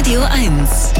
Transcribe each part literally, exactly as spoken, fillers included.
Radio eins.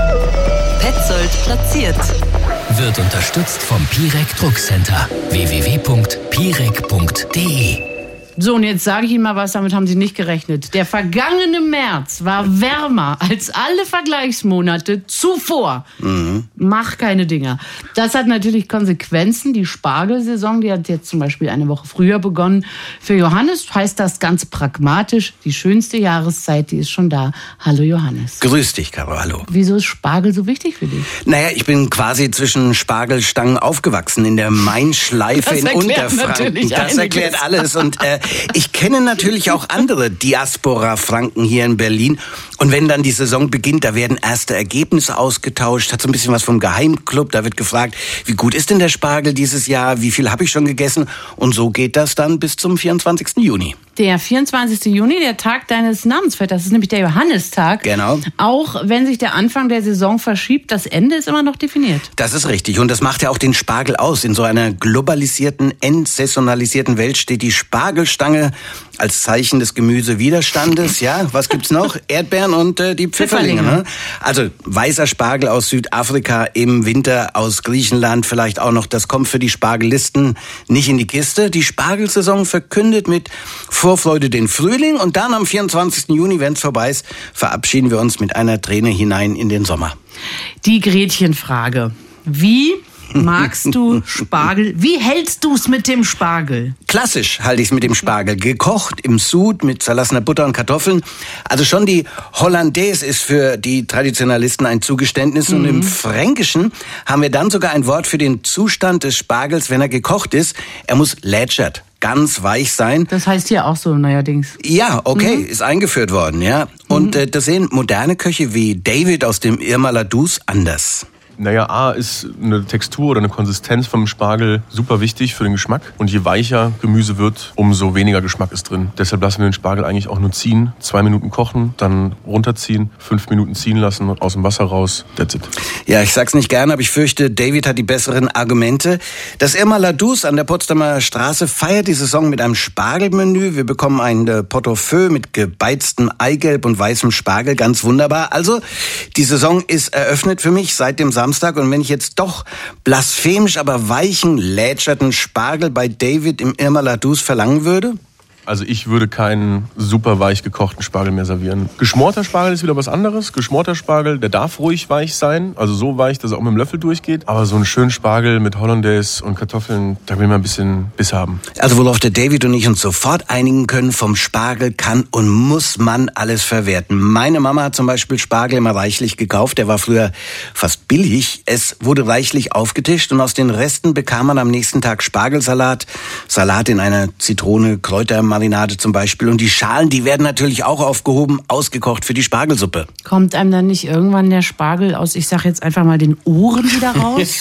Petzold platziert. Wird unterstützt vom Pirek Druckcenter. w w w punkt pirek punkt d e. So, und jetzt sage ich Ihnen mal was, damit haben Sie nicht gerechnet. Der vergangene März war wärmer als alle Vergleichsmonate zuvor. Mhm. Mach keine Dinger. Das hat natürlich Konsequenzen. Die Spargelsaison, die hat jetzt zum Beispiel eine Woche früher begonnen. Für Johannes heißt das ganz pragmatisch, die schönste Jahreszeit, die ist schon da. Hallo Johannes. Grüß dich, Caro, hallo. Wieso ist Spargel so wichtig für dich? Naja, ich bin quasi zwischen Spargelstangen aufgewachsen in der Main-Schleife in Unterfranken. Das erklärt alles. Und äh, ich kenne natürlich auch andere Diaspora-Franken hier in Berlin. Und wenn dann die Saison beginnt, da werden erste Ergebnisse ausgetauscht. Hat so ein bisschen was vom Geheimclub. Da wird gefragt, wie gut ist denn der Spargel dieses Jahr? Wie viel habe ich schon gegessen? Und so geht das dann bis zum vierundzwanzigsten Juni. Der vierundzwanzigste Juni, der Tag deines Namensvetters, das ist nämlich der Johannistag. Genau. Auch wenn sich der Anfang der Saison verschiebt, das Ende ist immer noch definiert. Das ist richtig. Und das macht ja auch den Spargel aus. In so einer globalisierten, entsaisonalisierten Welt steht die Spargelstange als Zeichen des Gemüsewiderstandes. Ja, was gibt's noch? Erdbeeren und äh, die Pfifferlinge. Ne? Also weißer Spargel aus Südafrika im Winter, aus Griechenland vielleicht auch noch. Das kommt für die Spargelisten nicht in die Kiste. Die Spargelsaison verkündet mit Vorfreude den Frühling. Und dann am vierundzwanzigsten Juni, wenn es vorbei ist, verabschieden wir uns mit einer Träne hinein in den Sommer. Die Gretchenfrage. Wie magst du Spargel? Wie hältst du es mit dem Spargel? Klassisch halte ich es mit dem Spargel. Gekocht im Sud mit zerlassener Butter und Kartoffeln. Also schon die Hollandaise ist für die Traditionalisten ein Zugeständnis. Mhm. Und im Fränkischen haben wir dann sogar ein Wort für den Zustand des Spargels, wenn er gekocht ist. Er muss lätschert, ganz weich sein. Das heißt hier auch so neuerdings. Ja, okay, mhm. ist eingeführt worden, ja. Und mhm. äh, das sehen moderne Köche wie David aus dem Irma Ladus anders. Naja, A ist eine Textur oder eine Konsistenz vom Spargel super wichtig für den Geschmack. Und je weicher Gemüse wird, umso weniger Geschmack ist drin. Deshalb lassen wir den Spargel eigentlich auch nur ziehen. Zwei Minuten kochen, dann runterziehen, fünf Minuten ziehen lassen und aus dem Wasser raus. That's it. Ja, ich sag's nicht gerne, aber ich fürchte, David hat die besseren Argumente. Das Irma Ladus an der Potsdamer Straße feiert die Saison mit einem Spargelmenü. Wir bekommen ein Pot-au-feu mit gebeiztem Eigelb und weißem Spargel. Ganz wunderbar. Also, die Saison ist eröffnet für mich seit dem Samstag. Und wenn ich jetzt doch blasphemisch, aber weichen, lätscherten Spargel bei David im Irma Ladus verlangen würde? Also ich würde keinen super weich gekochten Spargel mehr servieren. Geschmorter Spargel ist wieder was anderes. Geschmorter Spargel, der darf ruhig weich sein. Also so weich, dass er auch mit dem Löffel durchgeht. Aber so einen schönen Spargel mit Hollandaise und Kartoffeln, da will man ein bisschen Biss haben. Also worauf der David und ich uns sofort einigen können, vom Spargel kann und muss man alles verwerten. Meine Mama hat zum Beispiel Spargel immer reichlich gekauft. Der war früher fast billig. Es wurde reichlich aufgetischt und aus den Resten bekam man am nächsten Tag Spargelsalat. Salat in einer Zitrone, Kräuter, Marinade zum Beispiel. Und die Schalen, die werden natürlich auch aufgehoben, ausgekocht für die Spargelsuppe. Kommt einem dann nicht irgendwann der Spargel aus, ich sag jetzt einfach mal, den Ohren wieder raus?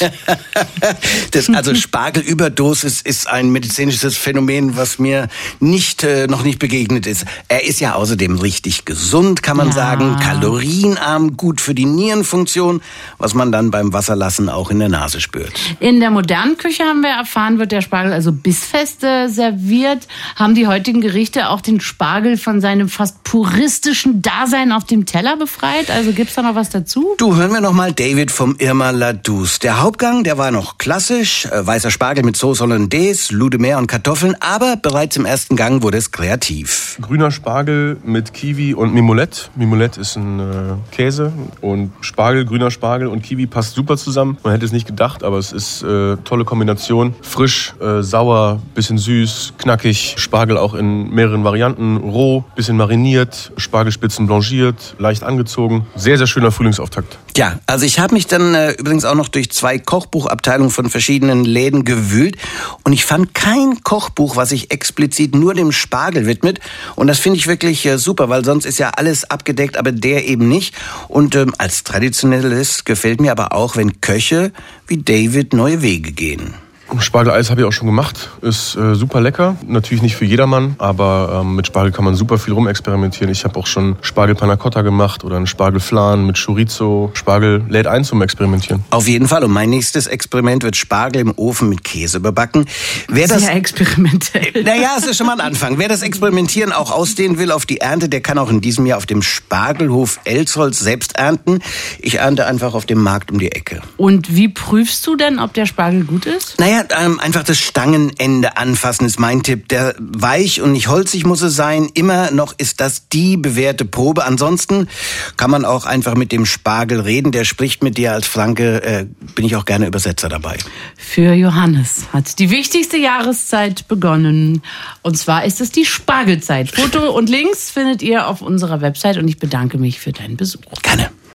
das, also Spargelüberdosis ist ein medizinisches Phänomen, was mir nicht äh, noch nicht begegnet ist. Er ist ja außerdem richtig gesund, kann man ja. sagen. Kalorienarm, gut für die Nierenfunktion, was man dann beim Wasserlassen auch in der Nase spürt. In der modernen Küche haben wir erfahren, wird der Spargel also bissfest äh, serviert. Haben die heutigen Gerichte auch den Spargel von seinem fast puristischen Dasein auf dem Teller befreit? Also gibt's da noch was dazu? Du, hören wir noch mal David vom Irma Ladus. Der Hauptgang, der war noch klassisch. Äh, weißer Spargel mit Sauce Hollandaise, Loup de Mer und Kartoffeln. Aber bereits im ersten Gang wurde es kreativ. Grüner Spargel mit Kiwi und Mimolette. Mimolette ist ein äh, Käse. Und Spargel, grüner Spargel und Kiwi passt super zusammen. Man hätte es nicht gedacht, aber es ist äh, tolle Kombination. Frisch, äh, sauer, bisschen süß, knackig. Spargel auch in mehreren Varianten. Roh, bisschen mariniert, Spargelspitzen blanchiert, leicht angezogen. Sehr, sehr schöner Frühlingsauftakt. Ja, also ich habe mich dann äh, übrigens auch noch durch zwei Kochbuchabteilungen von verschiedenen Läden gewühlt und ich fand kein Kochbuch, was sich explizit nur dem Spargel widmet. Und das finde ich wirklich äh, super, weil sonst ist ja alles abgedeckt, aber der eben nicht. Und ähm, als Traditionalist gefällt mir aber auch, wenn Köche wie David neue Wege gehen. Spargeleis habe ich auch schon gemacht. Ist äh, super lecker. Natürlich nicht für jedermann, aber ähm, mit Spargel kann man super viel rumexperimentieren. Ich habe auch schon Spargel Panna Cotta gemacht oder einen Spargelflan mit Chorizo. Spargel lädt ein zum Experimentieren. Auf jeden Fall. Und mein nächstes Experiment wird Spargel im Ofen mit Käse überbacken. Wer das, Sehr experimentell. Naja, es ist schon mal ein Anfang. Wer das Experimentieren auch ausdehnen will auf die Ernte, der kann auch in diesem Jahr auf dem Spargelhof Elsholz selbst ernten. Ich ernte einfach auf dem Markt um die Ecke. Und wie prüfst du denn, ob der Spargel gut ist? Naja, ähm, einfach das Stangenende anfassen ist mein Tipp. Der weich und nicht holzig muss es sein. Immer noch ist das die bewährte Probe. Ansonsten kann man auch einfach mit dem Spargel reden. Der spricht mit dir. Als Franke äh, bin ich auch gerne Übersetzer dabei. Für Johannes hat die wichtigste Jahreszeit begonnen. Und zwar ist es die Spargelzeit. Foto und Links findet ihr auf unserer Website und ich bedanke mich für deinen Besuch. Gerne.